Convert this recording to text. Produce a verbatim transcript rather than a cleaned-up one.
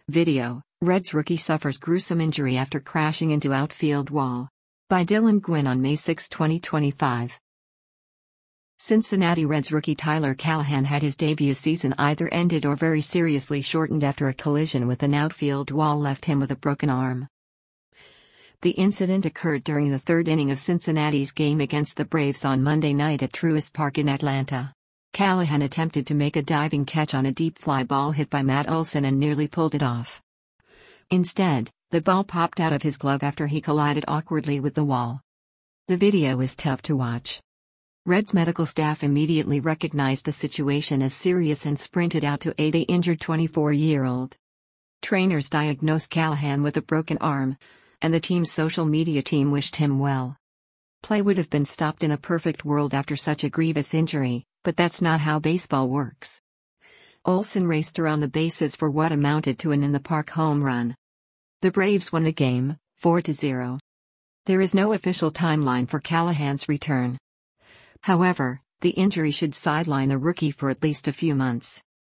Video: Reds rookie suffers gruesome injury after crashing into outfield wall. By Dylan Gwynn on May sixth, twenty twenty-five. Cincinnati Reds rookie Tyler Callahan had his debut season either ended or very seriously shortened after a collision with an outfield wall left him with a broken arm. The incident occurred during the third inning of Cincinnati's game against the Braves on Monday night at Truist Park in Atlanta. Callahan attempted to make a diving catch on a deep fly ball hit by Matt Olson and nearly pulled it off. Instead, the ball popped out of his glove after he collided awkwardly with the wall. The video is tough to watch. Reds medical staff immediately recognized the situation as serious and sprinted out to aid the injured twenty-four-year-old. Trainers diagnosed Callahan with a broken arm, and the team's social media team wished him well. Play would have been stopped in a perfect world after such a grievous injury, but that's not how baseball works. Olson raced around the bases for what amounted to an in-the-park home run. The Braves won the game, four to zero. There is no official timeline for Callahan's return. However, the injury should sideline the rookie for at least a few months.